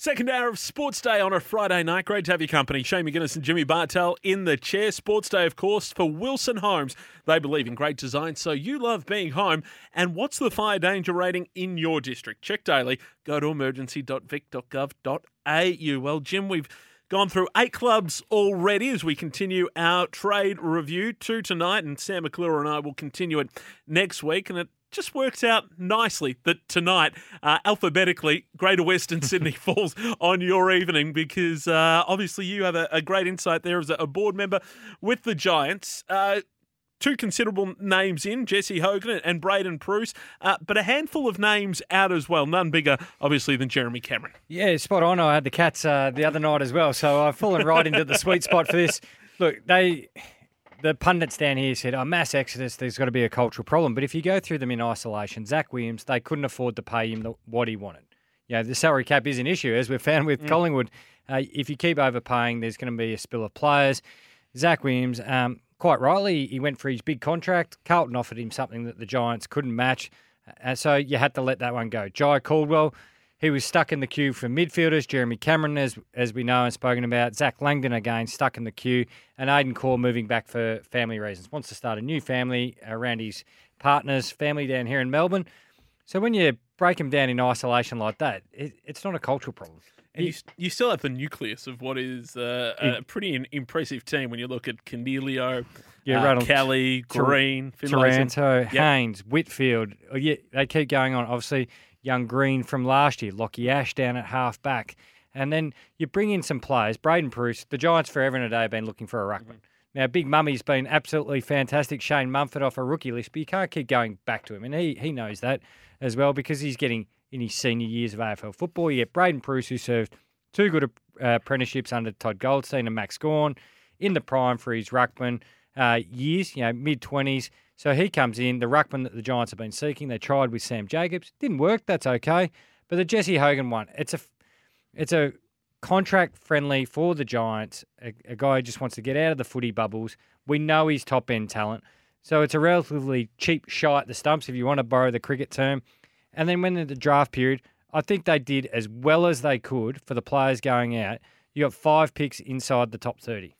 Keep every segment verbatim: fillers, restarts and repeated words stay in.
Second hour of Sports Day on a Friday night. Great to have your company. Shane McGuinness and Jimmy Bartell in the chair. Sports Day, of course, for Wilson Homes. They believe in great design, so you love being home. And what's the fire danger rating in your district? Check daily. Go to emergency dot vic dot gov dot a u. Well, Jim, we've gone through eight clubs already as we continue our trade review. Two tonight, and Sam McClure and I will continue it next week. And it just works out nicely that tonight, uh, alphabetically, Greater Western Sydney falls on your evening because uh, obviously you have a, a great insight there as a, a board member with the Giants. Uh, two considerable names in, Jesse Hogan and Braden Preuss, uh, but a handful of names out as well. None bigger, obviously, than Jeremy Cameron. Yeah, spot on. I had the Cats uh, the other night as well, so I've fallen right into the sweet spot for this. Look, they... The pundits down here said, oh, mass exodus, there's got to be a cultural problem. But if you go through them in isolation, Zach Williams, they couldn't afford to pay him the, what he wanted. You know, the salary cap is an issue, as we've found with mm. Collingwood. Uh, if you keep overpaying, there's going to be a spill of players. Zach Williams, um, quite rightly, he went for his big contract. Carlton offered him something that the Giants couldn't match. Uh, so you had to let that one go. Jai Caldwell, he was stuck in the queue for midfielders. Jeremy Cameron, as as we know and spoken about. Zach Langdon, again, stuck in the queue. And Aidan Corr moving back for family reasons. Wants to start a new family around his partner's family down here in Melbourne. So when you break him down in isolation like that, it, it's not a cultural problem. And you, you still have the nucleus of what is uh, a it, pretty in, impressive team when you look at Cornelio, yeah, uh, Kelly, Green, Taranto, yep. Haynes, Whitfield. Oh, yeah, they keep going on. Obviously, young Green from last year, Lockie Ash down at half back. And then you bring in some players. Braden Preuss, the Giants forever and a day have been looking for a ruckman. Mm-hmm. Now, Big Mummy's been absolutely fantastic. Shane Mumford off a rookie list, but you can't keep going back to him. And he, he knows that as well because he's getting in his senior years of A F L football. You get Braden Preuss, who served two good uh, apprenticeships under Todd Goldstein and Max Gawn in the prime for his ruckman uh, years, you know, mid-twenties. So he comes in, the ruckman that the Giants have been seeking. They tried with Sam Jacobs. Didn't work. That's okay. But the Jesse Hogan one, it's a, it's a contract friendly for the Giants, a, a guy who just wants to get out of the footy bubbles. We know he's top-end talent. So it's a relatively cheap shot at the stumps, if you want to borrow the cricket term. And then when in the draft period, I think they did as well as they could for the players going out. You got five picks inside the top thirty.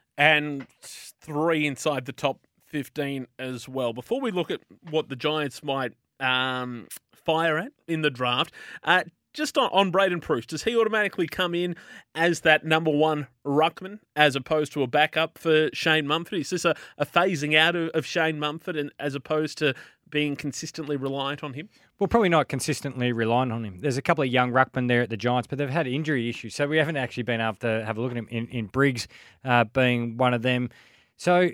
And three inside the top fifteen as well. Before we look at what the Giants might um, fire at in the draft, uh, just on, on Braden Preuss, does he automatically come in as that number one ruckman as opposed to a backup for Shane Mumford? Is this a, a phasing out of, of Shane Mumford and as opposed to being consistently reliant on him? Well, probably not consistently reliant on him. There's a couple of young ruckmen there at the Giants, but they've had injury issues, so we haven't actually been able to have a look at him in, in Briggs uh, being one of them. So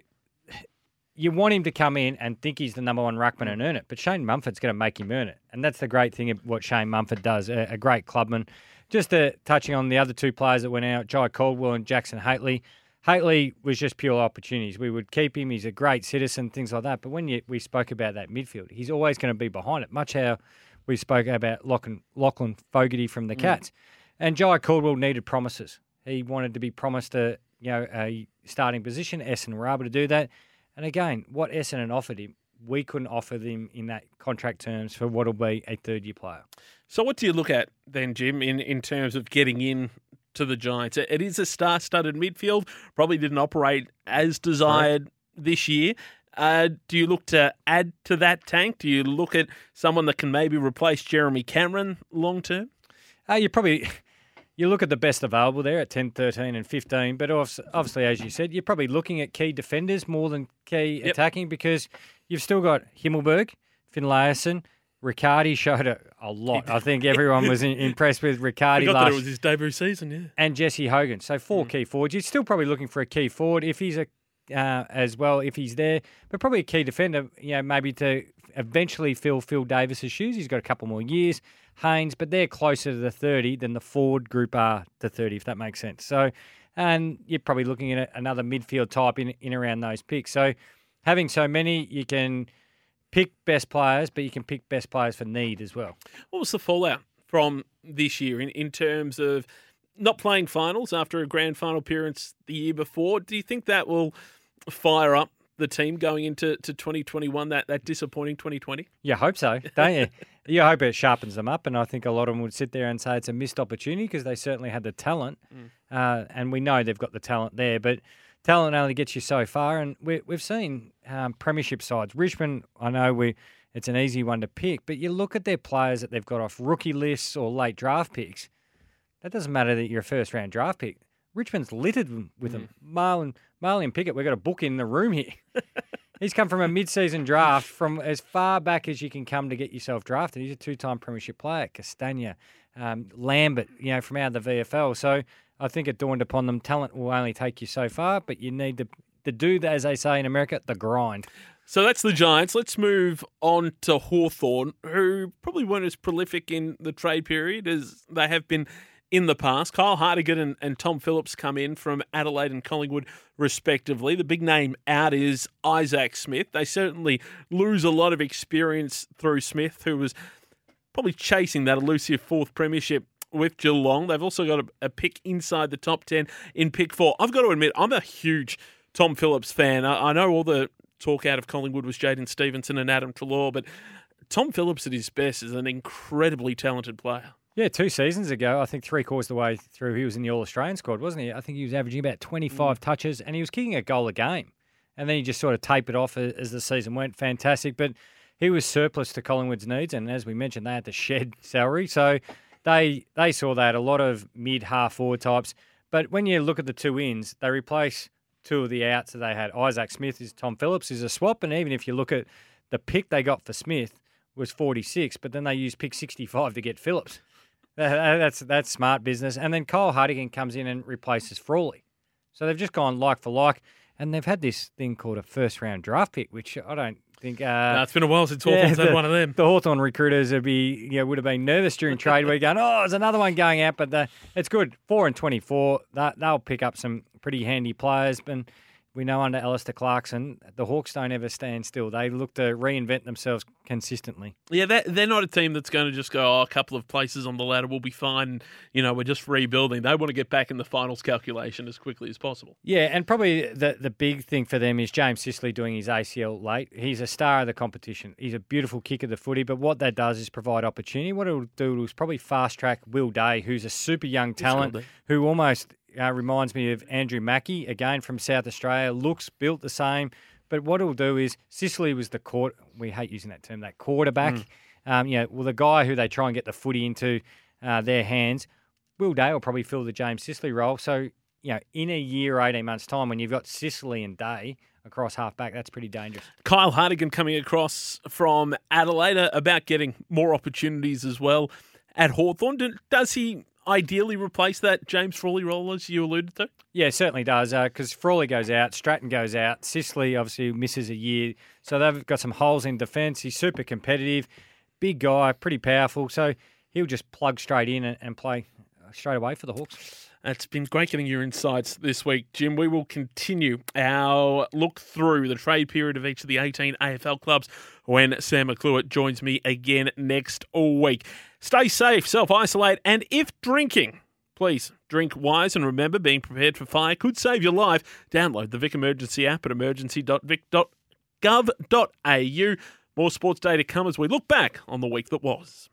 you want him to come in and think he's the number one ruckman and earn it, but Shane Mumford's going to make him earn it. And that's the great thing of what Shane Mumford does, a, a great clubman. Just uh, touching on the other two players that went out, Jai Caldwell and Jackson Haitley. Haitley was just pure opportunities. We would keep him. He's a great citizen, things like that. But when you, we spoke about that midfield, he's always going to be behind it, much how we spoke about Lachlan, Lachlan Fogarty from the Cats. Mm. And Jai Caldwell needed promises. He wanted to be promised a, you know, a starting position. Essendon were able to do that. And again, what Essendon offered him, we couldn't offer them in that contract terms for what will be a third-year player. So what do you look at then, Jim, in, in terms of getting in to the Giants? It is a star-studded midfield, probably didn't operate as desired right. this year. Uh, do you look to add to that tank? Do you look at someone that can maybe replace Jeremy Cameron long-term? Uh, you probably... You look at the best available there at ten, thirteen and fifteen, but obviously, as you said, you're probably looking at key defenders more than key yep. attacking because you've still got Himmelberg, Finlayson, Riccardi showed a, a lot. I think everyone was in, impressed with Riccardi last. That it was his debut season, yeah. And Jesse Hogan. So four mm. key forwards. You're still probably looking for a key forward if he's a uh, as well if he's there, but probably a key defender. You know, maybe to eventually fill Phil Davis's shoes. He's got a couple more years. Haynes, but they're closer to the thirty than the forward group are to thirty, if that makes sense. So, and you're probably looking at another midfield type in in around those picks. So, having so many, you can pick best players, but you can pick best players for need as well. What was the fallout from this year in, in terms of not playing finals after a grand final appearance the year before? Do you think that will fire up the team going into to twenty twenty-one, that, that disappointing twenty twenty? You hope so, don't you? you hope it sharpens them up, and I think a lot of them would sit there and say it's a missed opportunity because they certainly had the talent, mm. uh, and we know they've got the talent there, but talent only gets you so far, and we, we've seen um, premiership sides. Richmond, I know we it's an easy one to pick, but you look at their players that they've got off rookie lists or late draft picks. That doesn't matter that you're a first-round draft pick. Richmond's littered with mm. them. Marlon, Marlon Pickett, we've got a book in the room here. He's come from a mid-season draft from as far back as you can come to get yourself drafted. He's a two-time premiership player. Castagna, um, Lambert, you know, from out of the V F L. So I think it dawned upon them, talent will only take you so far, but you need to, to do, the, as they say in America, the grind. So that's the Giants. Let's move on to Hawthorn, who probably weren't as prolific in the trade period as they have been in the past. Kyle Hartigan and, and Tom Phillips come in from Adelaide and Collingwood, respectively. The big name out is Isaac Smith. They certainly lose a lot of experience through Smith, who was probably chasing that elusive fourth premiership with Geelong. They've also got a, a pick inside the top ten in pick four. I've got to admit, I'm a huge Tom Phillips fan. I, I know all the talk out of Collingwood was Jaden Stevenson and Adam Treloar, but Tom Phillips at his best is an incredibly talented player. Yeah, two seasons ago, I think three quarters of the way through, he was in the All-Australian squad, wasn't he? I think he was averaging about twenty-five mm. touches, and he was kicking a goal a game. And then he just sort of tapered off as the season went. Fantastic. But he was surplus to Collingwood's needs, and as we mentioned, they had to shed salary. So they they saw that, a lot of mid, half-forward types. But when you look at the two ins, they replace two of the outs that they had. Isaac Smith is Tom Phillips is a swap, and even if you look at the pick they got for Smith was forty-six, but then they used pick sixty-five to get Phillips. That's that's smart business. And then Kyle Hartigan comes in and replaces Frawley. So they've just gone like for like, and they've had this thing called a first-round draft pick, which I don't think... Uh, no, it's been a while since Hawthorn's yeah, had one of them. The Hawthorn recruiters would, be, you know, would have been nervous during trade week going, oh, there's another one going out, but the, it's good. four and twenty-four, that, they'll pick up some pretty handy players, and we know under Alistair Clarkson, the Hawks don't ever stand still. They look to reinvent themselves consistently. Yeah, they're, they're not a team that's going to just go, oh, a couple of places on the ladder will be fine. You know, we're just rebuilding. They want to get back in the finals calculation as quickly as possible. Yeah, and probably the, the big thing for them is James Sicily doing his A C L late. He's a star of the competition. He's a beautiful kick of the footy, but what that does is provide opportunity. What it'll do is probably fast-track Will Day, who's a super young talent, who almost... Uh, reminds me of Andrew Mackey, again from South Australia, looks built the same. But what it'll do is, Sicily was the court, we hate using that term, that quarterback. Mm. Um, you know, well, the guy who they try and get the footy into uh, their hands. Will Day will probably fill the James Sicily role. So, you know, in a year, eighteen months' time, when you've got Sicily and Day across half-back, that's pretty dangerous. Kyle Hartigan coming across from Adelaide, about getting more opportunities as well at Hawthorn. Does he ideally replace that James Frawley role, as you alluded to? Yeah, it certainly does, because uh, Frawley goes out, Stratton goes out, Sicily obviously misses a year, so they've got some holes in defence. He's super competitive, big guy, pretty powerful, so he'll just plug straight in and, and play straight away for the Hawks. It's been great getting your insights this week, Jim. We will continue our look through the trade period of each of the eighteen A F L clubs when Sam McClure joins me again next week. Stay safe, self-isolate, and if drinking, please drink wise, and remember, being prepared for fire could save your life. Download the Vic Emergency app at emergency dot vic dot gov dot a u. More sports day to come as we look back on the week that was.